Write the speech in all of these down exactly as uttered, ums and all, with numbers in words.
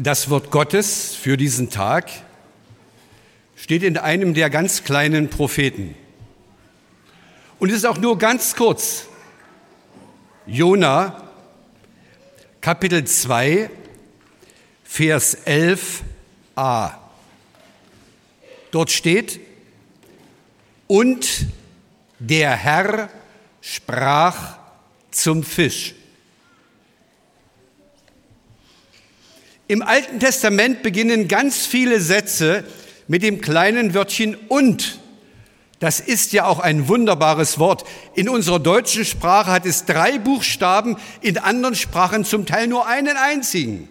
Das Wort Gottes für diesen Tag steht in einem der ganz kleinen Propheten. Und es ist auch nur ganz kurz. Jona, Kapitel zwei, Vers elf a. Dort steht: Und der Herr sprach zum Fisch. Im Alten Testament beginnen ganz viele Sätze mit dem kleinen Wörtchen und. Das ist ja auch ein wunderbares Wort. In unserer deutschen Sprache hat es drei Buchstaben, in anderen Sprachen zum Teil nur einen einzigen.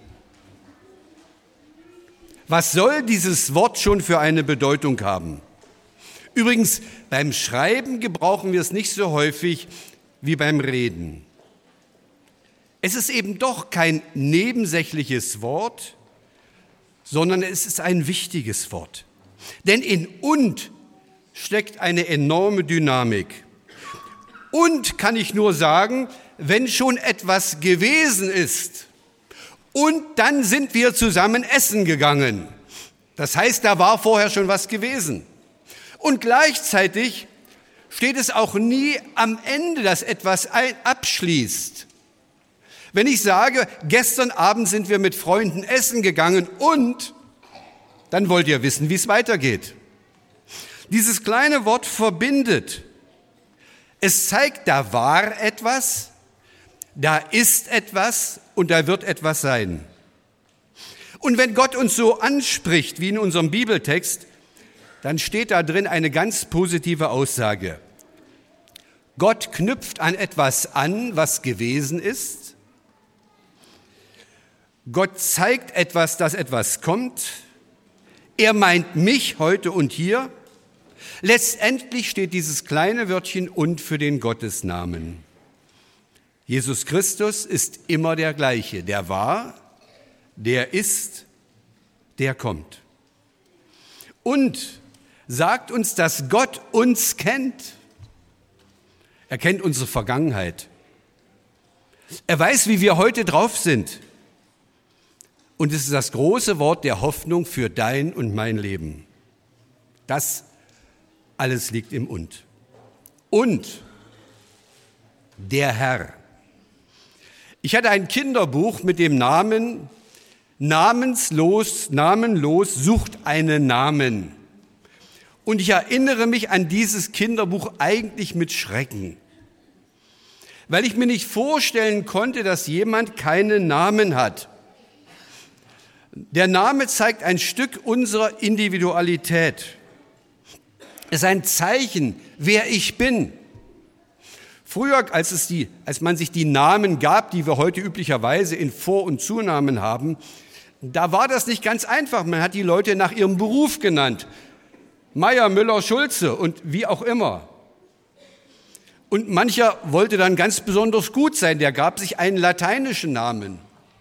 Was soll dieses Wort schon für eine Bedeutung haben? Übrigens, beim Schreiben gebrauchen wir es nicht so häufig wie beim Reden. Es ist eben doch kein nebensächliches Wort, sondern es ist ein wichtiges Wort. Denn in und steckt eine enorme Dynamik. Und kann ich nur sagen, wenn schon etwas gewesen ist und dann sind wir zusammen essen gegangen. Das heißt, da war vorher schon was gewesen. Und gleichzeitig steht es auch nie am Ende, dass etwas abschließt. Wenn ich sage, gestern Abend sind wir mit Freunden essen gegangen und, dann wollt ihr wissen, wie es weitergeht. Dieses kleine Wort verbindet. Es zeigt, da war etwas, da ist etwas und da wird etwas sein. Und wenn Gott uns so anspricht, wie in unserem Bibeltext, dann steht da drin eine ganz positive Aussage. Gott knüpft an etwas an, was gewesen ist. Gott zeigt etwas, dass etwas kommt. Er meint mich heute und hier. Letztendlich steht dieses kleine Wörtchen und für den Gottesnamen. Jesus Christus ist immer der gleiche. Der war, der ist, der kommt. Und sagt uns, dass Gott uns kennt. Er kennt unsere Vergangenheit. Er weiß, wie wir heute drauf sind. Und es ist das große Wort der Hoffnung für dein und mein Leben. Das alles liegt im Und. Und der Herr. Ich hatte ein Kinderbuch mit dem Namen Namenslos, Namenlos sucht einen Namen. Und ich erinnere mich an dieses Kinderbuch eigentlich mit Schrecken, weil ich mir nicht vorstellen konnte, dass jemand keinen Namen hat. Der Name zeigt ein Stück unserer Individualität. Es ist ein Zeichen, wer ich bin. Früher, als, es die, als man sich die Namen gab, die wir heute üblicherweise in Vor- und Zunamen haben, da war das nicht ganz einfach. Man hat die Leute nach ihrem Beruf genannt. Meier, Müller, Schulze und wie auch immer. Und mancher wollte dann ganz besonders gut sein, der gab sich einen lateinischen Namen.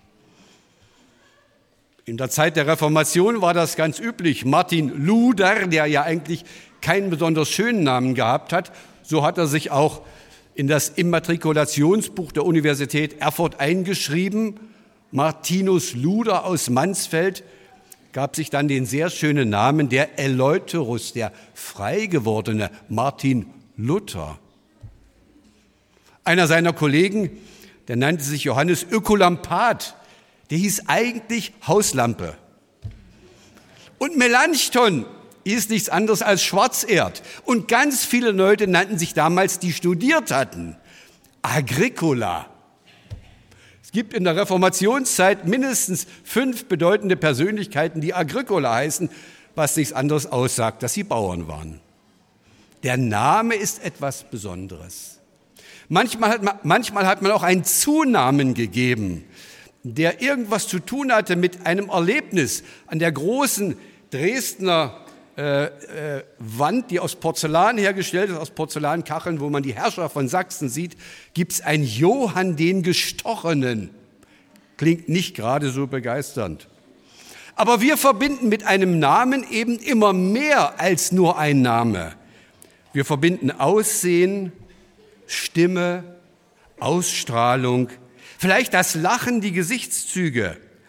In der Zeit der Reformation war das ganz üblich. Martin Luther, der ja eigentlich keinen besonders schönen Namen gehabt hat, so hat er sich auch in das Immatrikulationsbuch der Universität Erfurt eingeschrieben. Martinus Luther aus Mansfeld gab sich dann den sehr schönen Namen der Eleuterus, der frei gewordene Martin Luther. Einer seiner Kollegen, der nannte sich Johannes Ökolampat, der hieß eigentlich Hauslampe. Und Melanchthon hieß nichts anderes als Schwarzerd. Und ganz viele Leute nannten sich damals, die studiert hatten, Agricola. Es gibt in der Reformationszeit mindestens fünf bedeutende Persönlichkeiten, die Agricola heißen, was nichts anderes aussagt, dass sie Bauern waren. Der Name ist etwas Besonderes. Manchmal hat man, manchmal hat man auch einen Zunamen gegeben, der irgendwas zu tun hatte mit einem Erlebnis. An der großen Dresdner äh, äh, Wand, die aus Porzellan hergestellt ist, aus Porzellankacheln, wo man die Herrscher von Sachsen sieht, gibt es einen Johann den Gestochenen. Klingt nicht gerade so begeisternd. Aber wir verbinden mit einem Namen eben immer mehr als nur ein Name. Wir verbinden Aussehen, Stimme, Ausstrahlung, vielleicht das Lachen, die Gesichtszüge.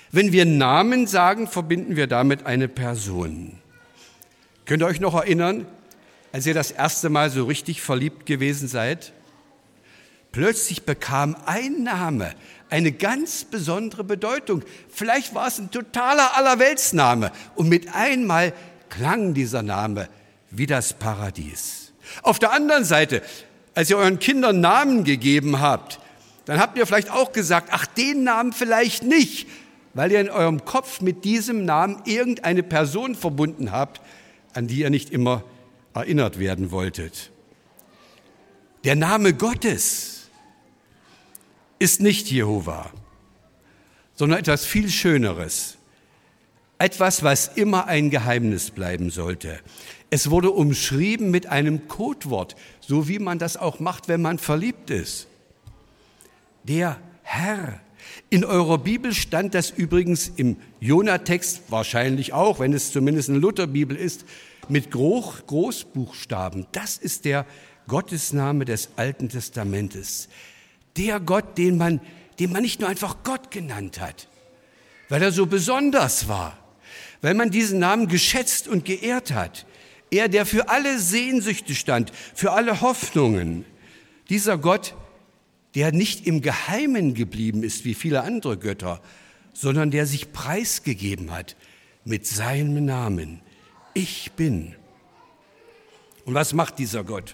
Wenn wir Namen sagen, verbinden wir damit eine Person. Könnt ihr euch noch erinnern, als ihr das erste Mal so richtig verliebt gewesen seid? Plötzlich bekam ein Name eine ganz besondere Bedeutung. Vielleicht war es ein totaler Allerweltsname und mit einmal klang dieser Name wie das Paradies. Auf der anderen Seite, als ihr euren Kindern Namen gegeben habt, dann habt ihr vielleicht auch gesagt, ach, den Namen vielleicht nicht, weil ihr in eurem Kopf mit diesem Namen irgendeine Person verbunden habt, an die ihr nicht immer erinnert werden wolltet. Der Name Gottes ist nicht Jehova, sondern etwas viel Schöneres. Etwas, was immer ein Geheimnis bleiben sollte. Es wurde umschrieben mit einem Codewort, so wie man das auch macht, wenn man verliebt ist. Der Herr. In eurer Bibel stand das übrigens im Jona-Text, wahrscheinlich auch, wenn es zumindest eine Lutherbibel ist, mit Groß, Großbuchstaben. Das ist der Gottesname des Alten Testamentes. Der Gott, den man, den man nicht nur einfach Gott genannt hat, weil er so besonders war, weil man diesen Namen geschätzt und geehrt hat. Er, der für alle Sehnsüchte stand, für alle Hoffnungen. Dieser Gott, der nicht im Geheimen geblieben ist wie viele andere Götter, sondern der sich preisgegeben hat mit seinem Namen. Ich bin. Und was macht dieser Gott?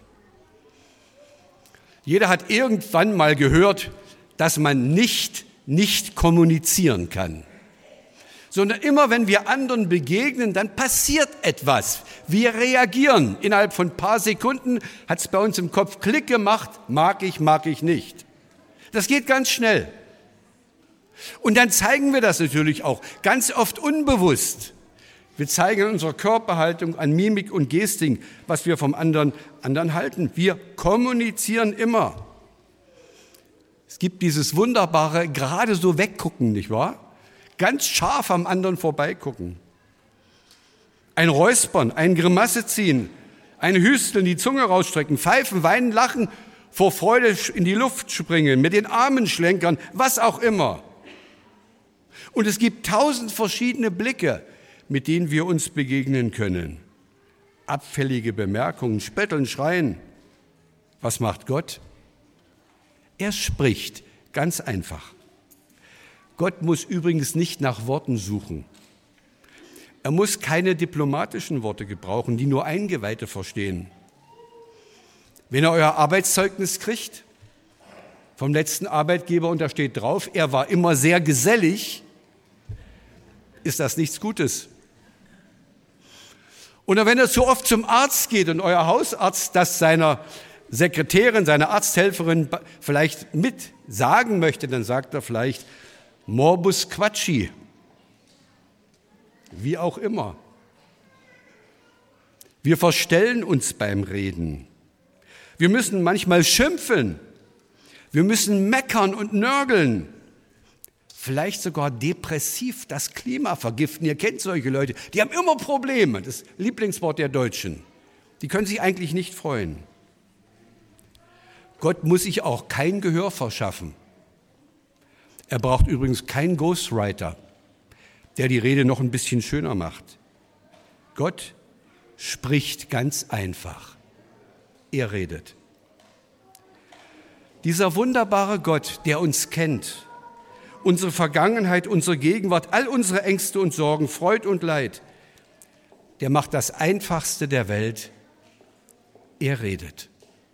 Jeder hat irgendwann mal gehört, dass man nicht, nicht kommunizieren kann. Sondern immer, wenn wir anderen begegnen, dann passiert etwas. Wir reagieren. Innerhalb von ein paar Sekunden hat es bei uns im Kopf Klick gemacht, mag ich, mag ich nicht. Das geht ganz schnell. Und dann zeigen wir das natürlich auch, ganz oft unbewusst. Wir zeigen in unserer Körperhaltung, an Mimik und Gestik, was wir vom anderen, anderen halten. Wir kommunizieren immer. Es gibt dieses wunderbare, gerade so weggucken, nicht wahr? Ganz scharf am anderen vorbeigucken. Ein Räuspern, ein Grimasse ziehen, ein Hüsteln, die Zunge rausstrecken, pfeifen, weinen, lachen, vor Freude in die Luft springen, mit den Armen schlenkern, was auch immer. Und es gibt tausend verschiedene Blicke, mit denen wir uns begegnen können. Abfällige Bemerkungen, Spötteln, Schreien. Was macht Gott? Er spricht, ganz einfach. Gott muss übrigens nicht nach Worten suchen. Er muss keine diplomatischen Worte gebrauchen, die nur Eingeweihte verstehen. Wenn ihr euer Arbeitszeugnis kriegt, vom letzten Arbeitgeber und da steht drauf, er war immer sehr gesellig, ist das nichts Gutes. Oder wenn ihr zu oft zum Arzt geht und euer Hausarzt das seiner Sekretärin, seiner Arzthelferin vielleicht mit sagen möchte, dann sagt er vielleicht Morbus Quatschi, wie auch immer. Wir verstellen uns beim Reden. Wir müssen manchmal schimpfen. Wir müssen meckern und nörgeln. Vielleicht sogar depressiv das Klima vergiften. Ihr kennt solche Leute, die haben immer Probleme. Das Lieblingswort der Deutschen. Die können sich eigentlich nicht freuen. Gott muss sich auch kein Gehör verschaffen. Er braucht übrigens keinen Ghostwriter, der die Rede noch ein bisschen schöner macht. Gott spricht ganz einfach. Er redet. Dieser wunderbare Gott, der uns kennt, unsere Vergangenheit, unsere Gegenwart, all unsere Ängste und Sorgen, Freud und Leid, der macht das Einfachste der Welt. Er redet.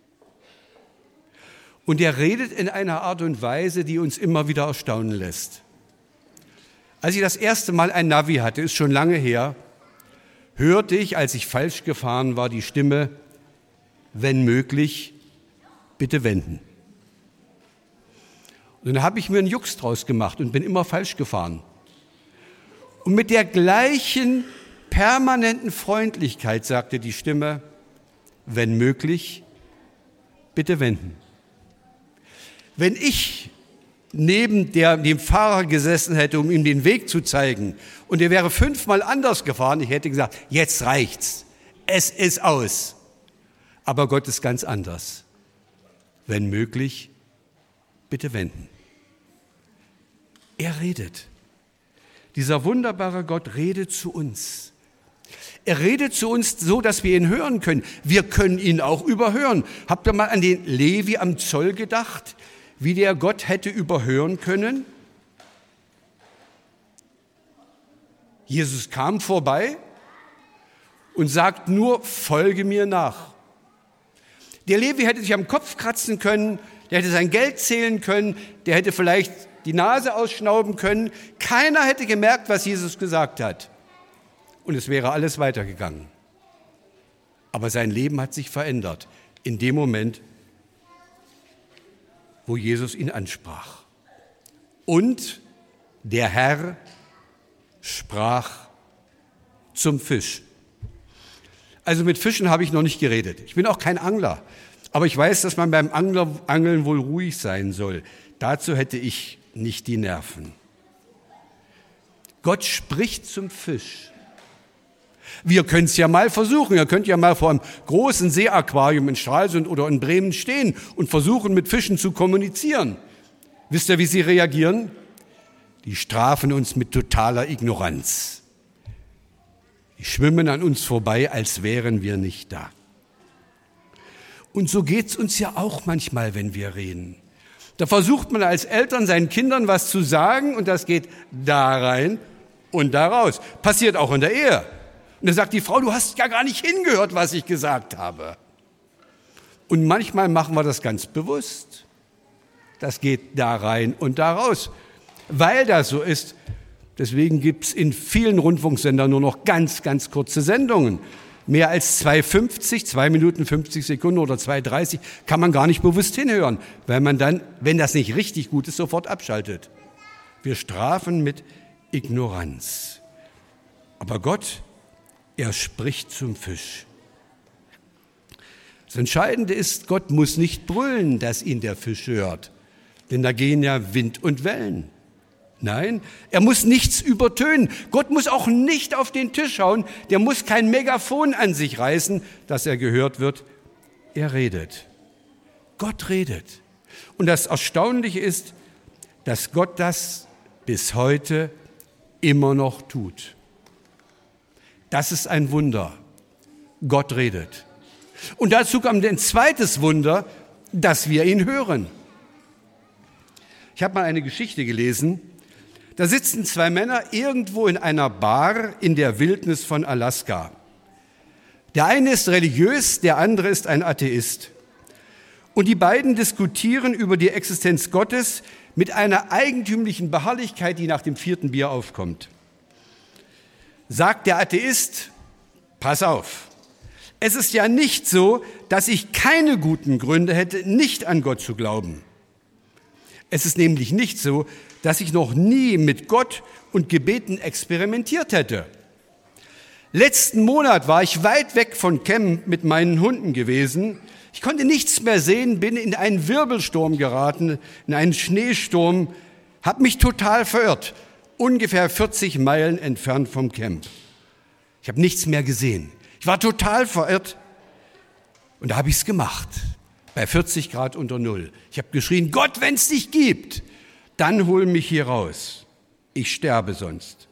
Und er redet in einer Art und Weise, die uns immer wieder erstaunen lässt. Als ich das erste Mal ein Navi hatte, ist schon lange her, hörte ich, als ich falsch gefahren war, die Stimme, wenn möglich, bitte wenden. Und dann habe ich mir einen Jux draus gemacht und bin immer falsch gefahren. Und mit der gleichen permanenten Freundlichkeit sagte die Stimme, wenn möglich, bitte wenden. Wenn ich neben der, dem Fahrer gesessen hätte, um ihm den Weg zu zeigen, und er wäre fünfmal anders gefahren, ich hätte gesagt, jetzt reicht's, es ist aus. Aber Gott ist ganz anders. Wenn möglich, bitte wenden. Er redet. Dieser wunderbare Gott redet zu uns. Er redet zu uns so, dass wir ihn hören können. Wir können ihn auch überhören. Habt ihr mal an den Levi am Zoll gedacht, wie der Gott hätte überhören können? Jesus kam vorbei und sagt nur, folge mir nach. Der Levi hätte sich am Kopf kratzen können, der hätte sein Geld zählen können, der hätte vielleicht die Nase ausschnauben können. Keiner hätte gemerkt, was Jesus gesagt hat. Und es wäre alles weitergegangen. Aber sein Leben hat sich verändert in dem Moment, wo Jesus ihn ansprach. Und der Herr sprach zum Fisch. Also mit Fischen habe ich noch nicht geredet. Ich bin auch kein Angler. Aber ich weiß, dass man beim Angler, Angeln wohl ruhig sein soll. Dazu hätte ich nicht die Nerven. Gott spricht zum Fisch. Wir können es ja mal versuchen. Ihr könnt ja mal vor einem großen Seeaquarium in Stralsund oder in Bremen stehen und versuchen, mit Fischen zu kommunizieren. Wisst ihr, wie sie reagieren? Die strafen uns mit totaler Ignoranz. Die schwimmen an uns vorbei, als wären wir nicht da. Und so geht's uns ja auch manchmal, wenn wir reden. Da versucht man als Eltern seinen Kindern was zu sagen und das geht da rein und da raus. Passiert auch in der Ehe. Und da sagt die Frau, du hast ja gar nicht hingehört, was ich gesagt habe. Und manchmal machen wir das ganz bewusst. Das geht da rein und da raus. Weil das so ist, deswegen gibt es in vielen Rundfunksendern nur noch ganz, ganz kurze Sendungen. Mehr als zwei fünfzig, zwei Minuten fünfzig Sekunden oder zwei dreißig kann man gar nicht bewusst hinhören, weil man dann, wenn das nicht richtig gut ist, sofort abschaltet. Wir strafen mit Ignoranz. Aber Gott, er spricht zum Fisch. Das Entscheidende ist, Gott muss nicht brüllen, dass ihn der Fisch hört, denn da gehen ja Wind und Wellen. Nein, er muss nichts übertönen. Gott muss auch nicht auf den Tisch hauen. Der muss kein Megafon an sich reißen, dass er gehört wird. Er redet. Gott redet. Und das Erstaunliche ist, dass Gott das bis heute immer noch tut. Das ist ein Wunder. Gott redet. Und dazu kommt ein zweites Wunder, dass wir ihn hören. Ich habe mal eine Geschichte gelesen. Da sitzen zwei Männer irgendwo in einer Bar in der Wildnis von Alaska. Der eine ist religiös, der andere ist ein Atheist. Und die beiden diskutieren über die Existenz Gottes mit einer eigentümlichen Beharrlichkeit, die nach dem vierten Bier aufkommt. Sagt der Atheist, pass auf, es ist ja nicht so, dass ich keine guten Gründe hätte, nicht an Gott zu glauben. Es ist nämlich nicht so, dass ich noch nie mit Gott und Gebeten experimentiert hätte. Letzten Monat war ich weit weg von Camp mit meinen Hunden gewesen. Ich konnte nichts mehr sehen, bin in einen Wirbelsturm geraten, in einen Schneesturm, habe mich total verirrt, ungefähr vierzig Meilen entfernt vom Camp. Ich habe nichts mehr gesehen. Ich war total verirrt und da habe ich es gemacht, bei vierzig Grad unter Null. Ich habe geschrien, Gott, wenn es dich gibt, dann hol mich hier raus. Ich sterbe sonst.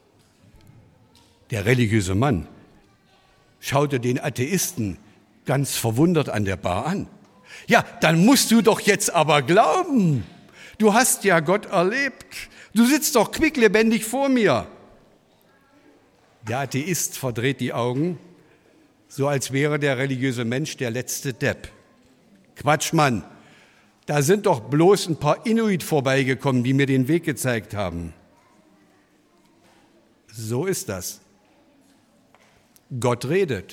Der religiöse Mann schaute den Atheisten ganz verwundert an der Bar an. Ja, dann musst du doch jetzt aber glauben. Du hast ja Gott erlebt. Du sitzt doch quicklebendig vor mir. Der Atheist verdreht die Augen, so als wäre der religiöse Mensch der letzte Depp. Quatsch, Mann. Da sind doch bloß ein paar Inuit vorbeigekommen, die mir den Weg gezeigt haben. So ist das. Gott redet.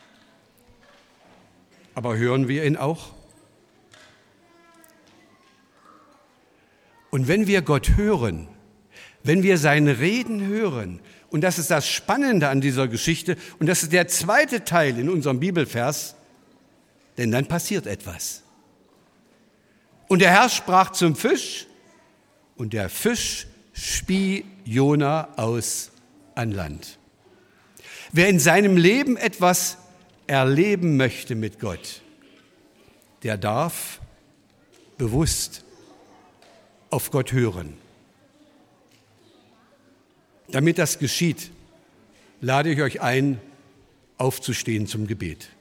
Aber hören wir ihn auch? Und wenn wir Gott hören, wenn wir sein Reden hören, und das ist das Spannende an dieser Geschichte, und das ist der zweite Teil in unserem Bibelvers, denn dann passiert etwas. Und der Herr sprach zum Fisch, und der Fisch spie Jona aus an Land. Wer in seinem Leben etwas erleben möchte mit Gott, der darf bewusst auf Gott hören. Damit das geschieht, lade ich euch ein, aufzustehen zum Gebet.